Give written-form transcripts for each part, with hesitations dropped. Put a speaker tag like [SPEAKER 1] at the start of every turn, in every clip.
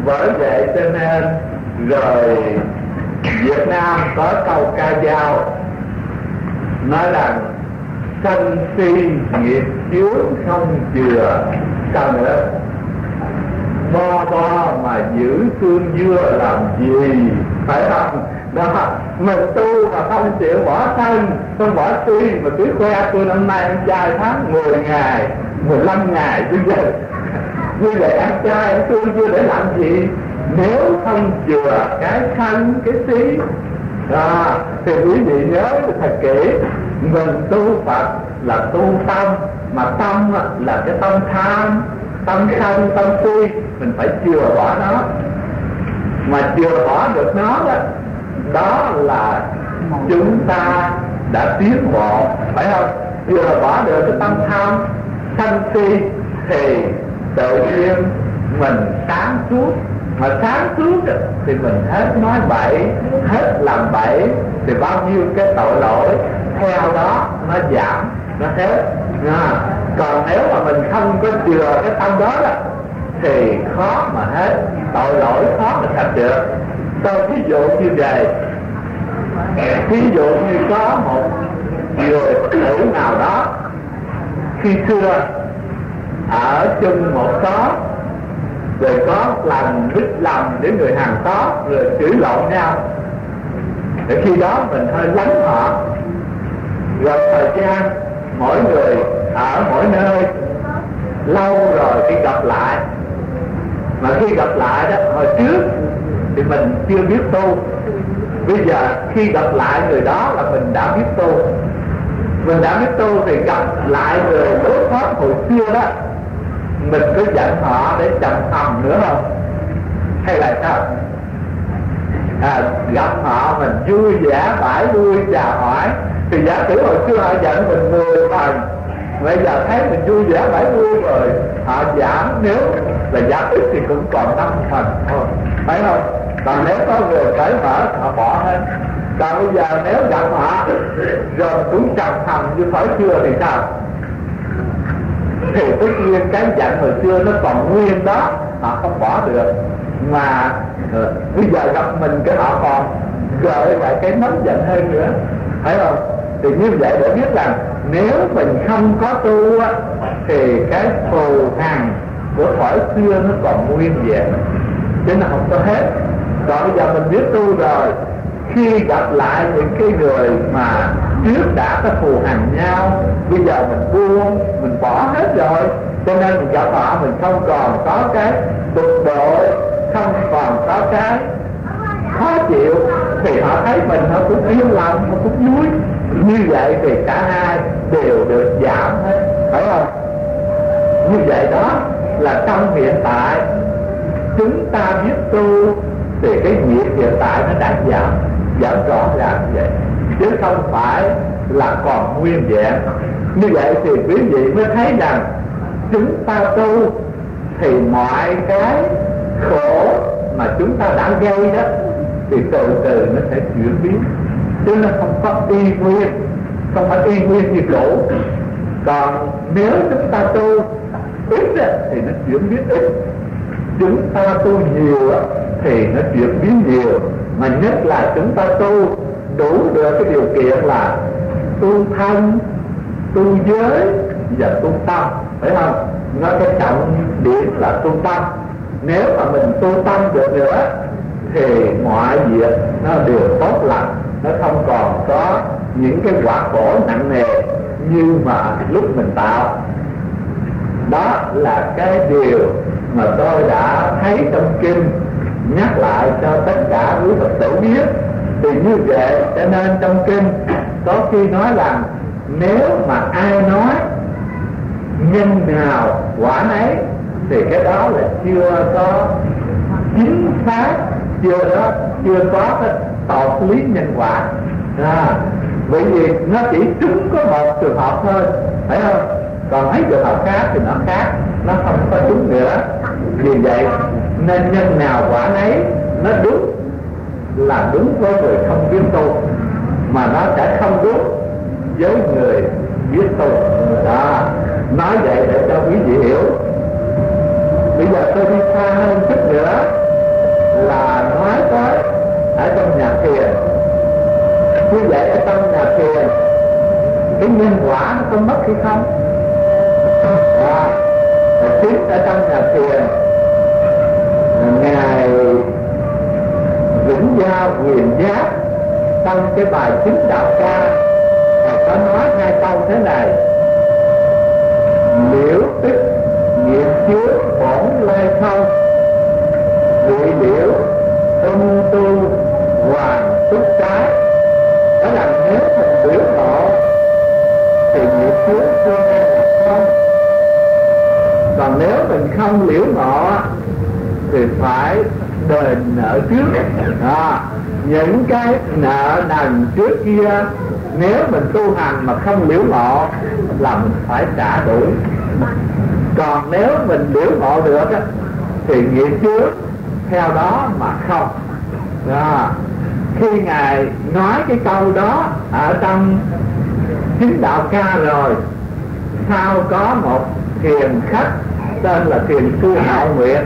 [SPEAKER 1] Bởi vậy cho nên rồi Việt Nam có câu ca dao nói rằng sân si nghiệp chướng không chừa, sao nữa, bo bo mà giữ xương dưa làm gì, phải không? Đó, mình tu mà không chịu bỏ thân, không bỏ si, mà cứ khoe tôi năm nay ăn chay tháng 10 ngày 15 ngày chứ giờ như vậy ăn chay ăn tu chưa để làm gì? Nếu không chừa cái thân cái xí đó, thì quý vị nhớ thật kỹ, mình tu Phật là tu tâm, mà tâm là cái tâm tham, tâm sân, tâm si, mình phải chừa bỏ nó. Mà chừa bỏ được nó đó, đó là chúng ta đã tiến bộ, phải không? Chừa bỏ được cái tâm tham, sân si thì tự nhiên mình sáng suốt. Mà sáng suốt thì mình hết nói bậy, hết làm bậy, thì bao nhiêu cái tội lỗi theo đó nó giảm, nó hết. Còn nếu mà mình không có chừa cái tâm đó thì khó mà hết, tội lỗi khó mà sạch được. Tôi ví dụ như vậy, ví dụ như có một người nữ nào đó khi xưa ở chung một xóm, rồi có lần đứt lòng để người hàng xóm rồi chửi lộn nhau, để khi đó mình hơi lánh họ. Rồi thời gian mỗi người ở mỗi nơi, lâu rồi khi gặp lại, mà khi gặp lại đó, hồi trước thì mình chưa biết tu, bây giờ khi gặp lại người đó là mình đã biết tu. Mình đã biết tu thì gặp lại người đối thoát hồi xưa đó, mình có giận họ để chầm thầm nữa không? Hay là sao? Gặp họ mình vui vẻ bãi vui chào hỏi, thì giả sử hồi xưa họ giận mình 10 phần, bây giờ thấy mình vui vẻ bãi vui rồi, họ giảm, nếu là giảm ít thì cũng còn 5 phần thôi, phải không? Còn nếu có người cởi mở họ bỏ hết. Còn bây giờ nếu gặp họ rồi cũng trầm thầm như hồi xưa thì sao? Thì tất nhiên cái giận hồi xưa nó còn nguyên đó, họ không bỏ được. Mà bây giờ gặp mình cái họ còn gợi lại cái nóng giận hơn nữa, phải không? Thì như vậy để biết rằng nếu mình không có tu á, thì cái thù hằn của thuở xưa nó còn nguyên vẹn, chứ nó không có hết. Còn bây giờ mình biết tu rồi, khi gặp lại những cái người mà trước đã có thù hằn nhau, bây giờ mình buông, mình bỏ hết rồi, cho nên mình gặp họ mình không còn có cái bực bội, không còn có cái khó chịu, thì họ thấy mình họ cũng yên lòng, họ cũng vui. Như vậy thì cả hai đều được giảm hết, phải không? Như vậy đó là trong hiện tại chúng ta biết tu thì cái nghiệp hiện tại nó đã giảm rõ ràng vậy, chứ không phải là còn nguyên vẹn. Như vậy thì quý vị mới thấy rằng chúng ta tu thì mọi cái khổ mà chúng ta đã gây đó thì từ từ nó sẽ chuyển biến, chứ nó không có y nguyên, không phải y nguyên như cũ. Còn nếu chúng ta tu ít thì nó chuyển biến ít, chúng ta tu nhiều thì nó chuyển biến nhiều. Mà nhất là chúng ta tu đủ được cái điều kiện là tu thân, tu giới và tu tâm, phải không? Nó cái trọng điểm là tu tâm. Nếu mà mình tu tâm được nữa thì mọi việc nó đều tốt lành, nó không còn có những cái quả khổ nặng nề như mà lúc mình tạo. Đó là cái điều mà tôi đã thấy trong kinh, nhắc lại cho tất cả quý Phật tử biết. Thì như vậy cho nên trong kinh có khi nói rằng nếu mà ai nói nhân nào quả nấy thì cái đó là chưa có chính xác, chưa có cái tột lý nhân quả. Bởi vì nó chỉ trúng có một trường hợp thôi, phải không? Còn mấy trường hợp khác thì nó khác, nó không có trúng nữa. Vì vậy nên nhân nào quả nấy, nó đúng là đúng với người không biết tu, mà nó sẽ không đúng với người biết tu. Đó, nói vậy để cho quý vị hiểu. Bây giờ tôi đi xa hơn chút nữa nhân quả nó có mất hay không. Chính ở trong nhà thiền ngài Vĩnh Gia Huyền Giác trong cái bài Chính Đạo Ca có nói hai câu thế này: liễu tức nghiệp chứa bổn lai không, vị liễu ưng tu hoàng túc trái. Đó là nếu mình liễu ngộ thì nghiệp chứa tương lai là không, còn nếu mình không liễu ngộ thì phải đền nợ trước. Những cái nợ nần trước kia nếu mình tu hành mà không liễu ngộ là mình phải trả đuổi. Còn nếu mình liễu ngộ được á, thì nghiệp trước theo đó mà không. Khi ngài nói cái câu đó ở trong Chính Đạo Ca rồi, sau có một thiền khách tên là thiền sư Hạo Nguyệt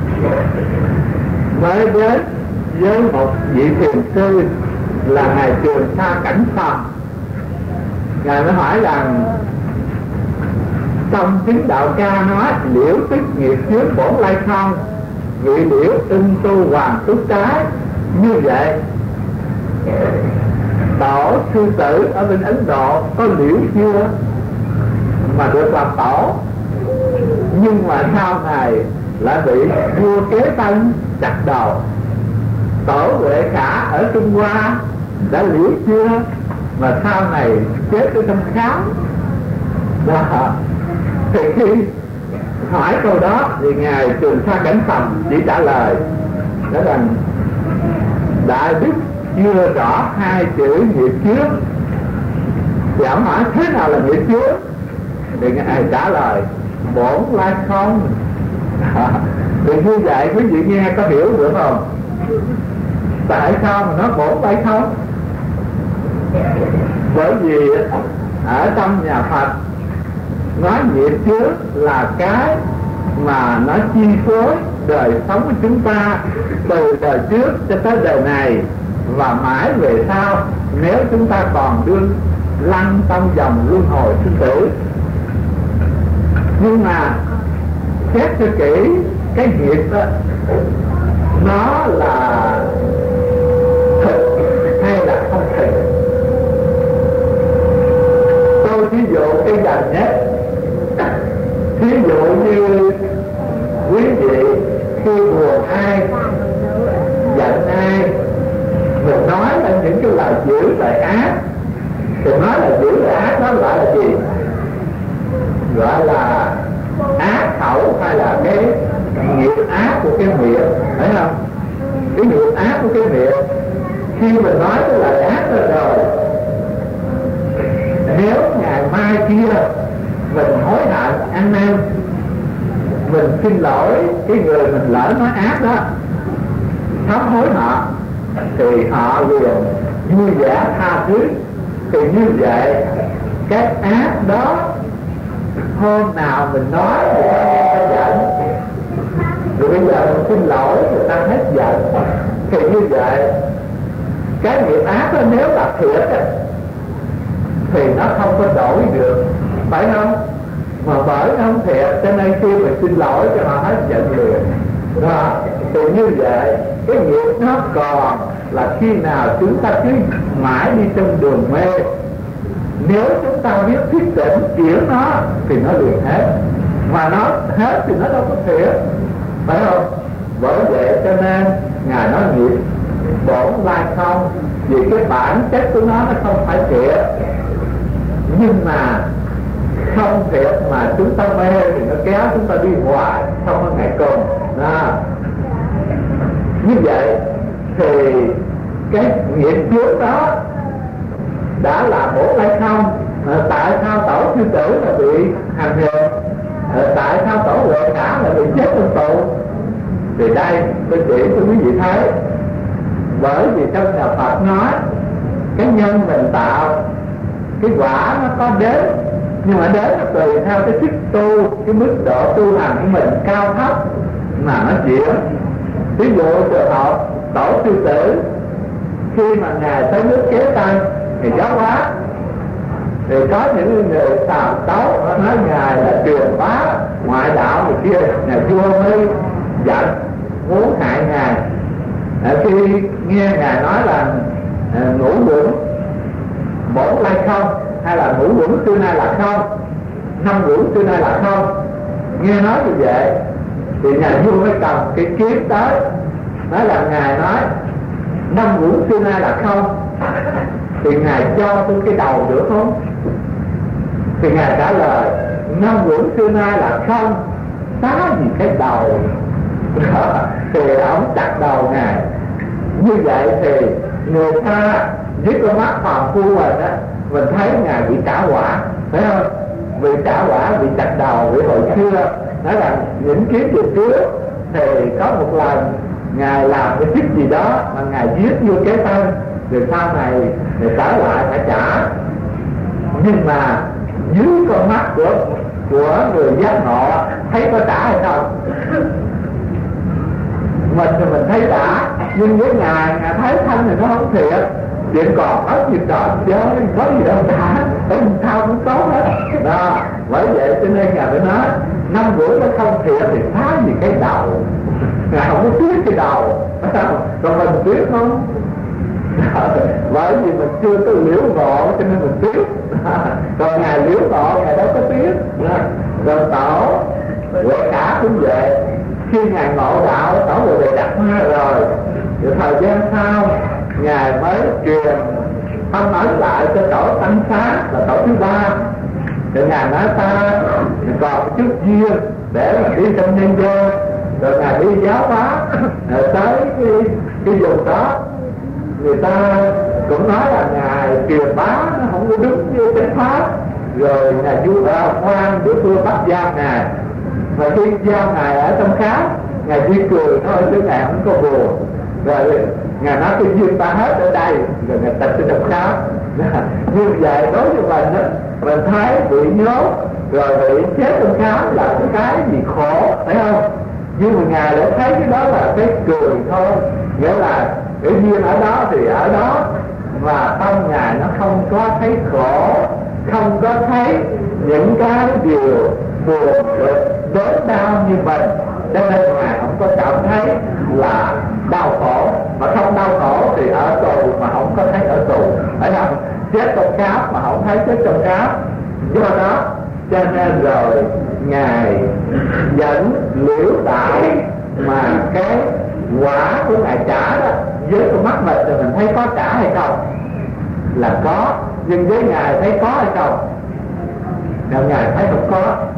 [SPEAKER 1] mới đến với một vị thiền sư là ngài Trường Sa Cảnh Phàm. Ngài mới hỏi rằng trong Chính Đạo Ca nói liễu tức nghiệp chứa bổn lai không, vị liễu ưng tu hoàng túc trái, như vậy tổ sư tử ở bên Ấn Độ có liễu chưa mà được làm tổ, nhưng mà sau này lại bị vua Kế Tân chặt đầu. Tổ Huệ Khả ở Trung Hoa đã liễu chưa mà sau này chết ở trong khám. Thì khi hỏi câu đó thì ngài Trường Sa Cảnh Phàm chỉ trả lời đó rằng đại đức chưa rõ hai chữ nghiệp chứa. Thì ông hỏi thế nào là nghiệp chứa, thì ngài trả lời bổn lai không. Thì như vậy quý vị nghe có hiểu được không? Tại sao mà nó bổn lai không? Bởi vì ở trong nhà Phật nói nghiệp chứa là cái mà nó chi phối đời sống của chúng ta từ đời trước cho tới đời này và mãi về sau, nếu chúng ta còn đương lăn trong vòng luân hồi sinh tử. Nhưng mà xét cho kỹ, cái nghiệp đó nó là thực hay là không thực. Tôi ví dụ cái gần nhất, ví dụ như quý vị khi buồn ai, giận ai, mình nói là những cái lời dữ lời ác, thì nói là dữ lời ác đó gọi là gì? Gọi là ác khẩu hay là cái nghiệp ác của cái miệng, phải không? Cái nghiệp ác của cái miệng, khi mình nói cái lời ác đó rồi, nếu ngày mai kia mình hối hận ăn năn, mình xin lỗi cái người mình lỡ nói ác đó, sám hối họ, thì họ liền vui vẻ tha thứ. Thì như vậy cái ác đó hôm nào mình nói người ta nghe ta giận, rồi bây giờ mình xin lỗi người ta hết giận. Thì như vậy cái nghiệp ác đó nếu là thiệt thì nó không có đổi được, phải không? Mà bởi nó không thiệt cho nên khi mình xin lỗi cho họ hết giận liền. Thì như vậy cái nghiệp nó còn là khi nào chúng ta cứ mãi đi trong đường mê. Nếu chúng ta biết thức tỉnh chuyển nó thì nó liền hết, mà nó hết thì nó đâu có thiệt, phải không? Bởi vậy cho nên ngài nói nghiệp bổn lai không, vì cái bản chất của nó không phải thiệt, nhưng mà không thiệt mà chúng ta mê thì nó kéo chúng ta đi hoài không có ngày cùng. Như vậy thì cái nghiệp trước đó đã là bổn lai không. Tại sao tổ sư tử là bị hành hình, tại sao tổ Huệ Khả là bị chết trong tù? Thì đây tôi chỉ cho quý vị thấy, bởi vì trong nhà Phật nói cái nhân mình tạo, cái quả nó có đến, nhưng mà đến nó tùy theo cái sức tu, cái mức độ tu hành của mình cao thấp mà nó chuyển. Ví dụ trường hợp tổ sư tử khi mà ngài tới nước Kế Tân thì giáo hóa, Thì có những người xàm tấu nó nói ngài là truyền bá ngoại đạo người kia, nhà vua mới giận muốn hại ngài. Khi nghe ngài nói là ngũ quẩn bổn lai không, hay là ngũ quẩn xưa nay là không, năm quẩn xưa nay là không, nghe nói như vậy thì nhà vua mới cầm cái kiếm tới nói là ngài nói năm quẩn xưa nay là không, thì ngài cho tôi cái đầu được không? Thì ngài trả lời năm quẩn xưa nay là không, xá gì cái đầu. Thì ông chặt đầu ngài. Như vậy thì người ta với con mắt phàm phu mình á, mình thấy ngài bị trả quả, phải không? Bị trả quả, bị chặt đầu. Vì hồi xưa nói là những kiếp về trước thì có một lần ngài làm cái chức gì đó mà ngài giết vô cái thân, rồi sau này người trở lại phải trả. Nhưng mà dưới con mắt của người giác ngộ thấy có trả hay không? Mình thì mình thấy trả, nhưng với ngài thấy thân thì nó không thiệt, chuyện còn hết gì đó chứ có gì đâu trả, sao cũng tốt hết đó. Bởi vậy cho nên ngài phải nói năm bữa nó không thiệt thì phá gì cái đầu. Ngài không có tiếc cái đầu, còn mình tiếc không? Bởi vì mình chưa có liễu ngộ cho nên mình tiếc. Còn ngài liễu ngộ ngài đâu có tiếc. Rồi tổ Huệ Cả cũng vậy, khi ngài ngộ đạo tổ Bồ Đề Đạt Ma rồi thời gian sau ngài mới truyền thăm ấn lại cho tổ Tăng Xá là tổ thứ ba. Thì ngài nói ta còn chút duyên để mà đi trong nhân gian, rồi ngài đi giáo hóa tới cái vùng đó. Người ta cũng nói là ngài truyền bá nó không có đúng như chánh pháp, rồi ngài vua quan địa phương bắt giam ngài, mà khi giam ngài ở trong khám ngài chỉ cười thôi chứ ngài không có buồn. Rồi ngài nói cái duyên ta hết ở đây, rồi ngài tịch ở trong khám. Như vậy đối với mình đó, mình thấy bị nhốt rồi bị chết trong khám là cái gì khổ, phải không? Nhưng mà ngài đã thấy cái đó là cái cười thôi, nghĩa là cái duyên ở đó thì ở đó, và tâm ngài nó không có thấy khổ, không có thấy những cái điều buồn đớn đau như mình, cho nên ngài không có cảm thấy là đau khổ. Mà không đau khổ thì ở tù mà không có thấy ở tù, phải không? Chết trong cáp mà không thấy chết trong cáp. Do đó cho nên rồi ngài dẫn liễu đạo, mà cái quả của ngài trả đó với con mắt mình thì mình thấy có trả hay không? Là có. Nhưng với ngài thấy có hay không? Nếu ngài thấy không có,